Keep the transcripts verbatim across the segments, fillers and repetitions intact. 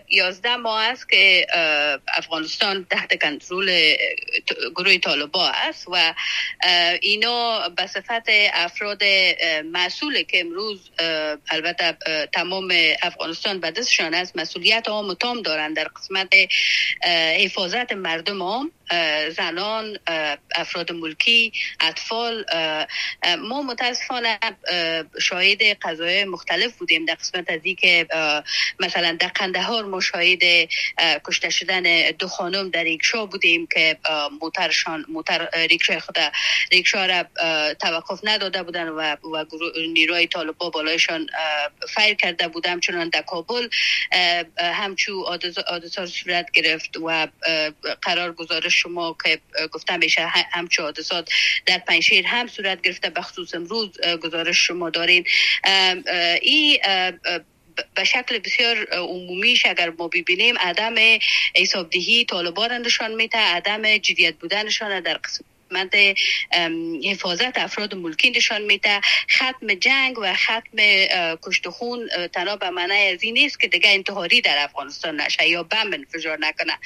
یازده ماه است که افغانستان تحت کنترل گروه طالبان است و اینا به صفت افراد مسئول که امروز البته تمام افغانستان به دستشان است، مسئولیت عام و تام دارند در قسمت حفاظت مردم عام، زنان، افراد ملکی، اطفال. ما متاسفانه شاهد قضایای مختلف بودیم در قسمت از این که مثلا در قندهار ما شاهد کشته شدن دو خانم در ریکشا بودیم که موترشان موتر ریکشا خود ریکشا را توقف نداده بودن و و نیروی طالبان بالایشان فایر کرده بودم. چنان در کابل همچو حادثه صورت گرفت و قرار گزارش شما که گفتم میشه همچو حادثات در پنجشیر هم صورت گرفته، به خصوص امروز گزارش شما دارین. این به شکل بسیار عمومیش اگر ما ببینیم عدم حسابدهی طالبان نشان میده، عدم جدیت بودنشان در قسمت حفاظت افراد ملکی نشان میده. ختم جنگ و ختم کشت خون تنها به معنی از این نیست که دیگه انتحاری در افغانستان نشه یا بم انفجار نکنه.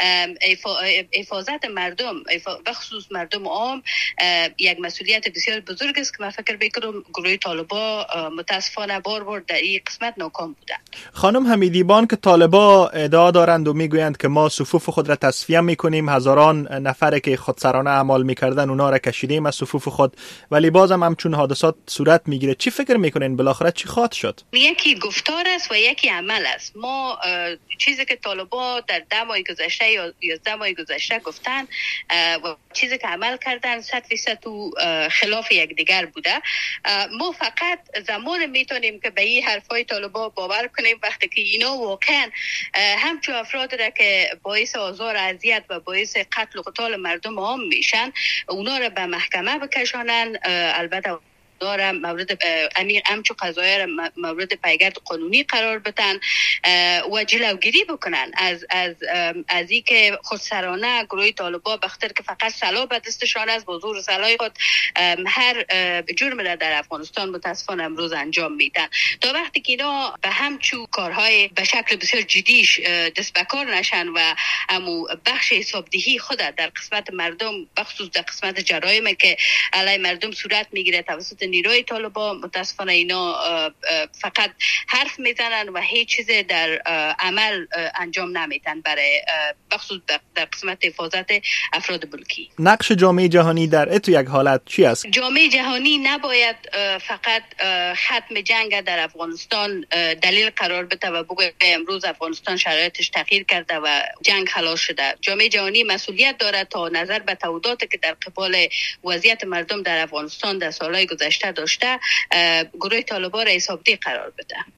حفاظت مردم به خصوص مردم عام یک مسئولیت بسیار بزرگ است که من فکر میکنم گروه طالبان متاسفانه بار بار در این قسمت ناکام بودند. خانم حمیدیبان، که طالبان ادعا دارند و میگویند که ما صفوف خود را تصفیه میکنیم، هزاران نفر که خودسرانه اعمال میکردن اونا را کشیدیم از صفوف خود، ولی بازم همچون حادثات صورت میگیره. چی فکر میکنین بالاخره چی خواهد شد؟ یکی گفتار است و یکی عمل است. ما چیزی که طالبان در ده ماه گذشته یا یازده ماه گذشته گفتن و چیزی که عمل کردن صد فیصد تو خلاف یکدیگر بوده. ما فقط زمان میتونیم که به این حرفای طالبان باور کنیم وقتی که اینا واقعا همچون افراد را که باعث آزار اذیت و باعث قتل و قتال مردم عام میشن اونا را به محکمه بکشانن، البته داره مورد امیر همچو قضایه را مورد پیگرد قانونی قرار بدن و جلوگیری بکنن از از از این که خودسرانه گروه طالبان بخاطر که فقط سلاح به دستشان است با زور سلاح خود هر جرم را در افغانستان متاسفانه امروز انجام میدن. تا وقتی که اینا به همچو کارهای به شکل بسیار جدیش دست به کار نشن و امو بخش حسابدهی خود در قسمت مردم بخصوص در قسمت جرایم که علیه مردم صورت میگیره توسط نیروی طالبان، متاسفانه اینا فقط حرف میزنن و هیچ چیز در عمل انجام نمیدن برای بخصوص در قسمت حفاظت افراد ملکی. نقش جامعه جهانی در اتو یک حالت چی است؟ جامعه جهانی نباید فقط ختم جنگ در افغانستان دلیل قرار بده و بگه امروز افغانستان شرایطش تغییر کرده و جنگ خلاص شده. جامعه جهانی مسئولیت دارد تا نظر به تعهداتی که در قبال وضعیت مردم در افغانستان در سالهای گذشته داشته گروه طالبان را حسابدهی قرار بده.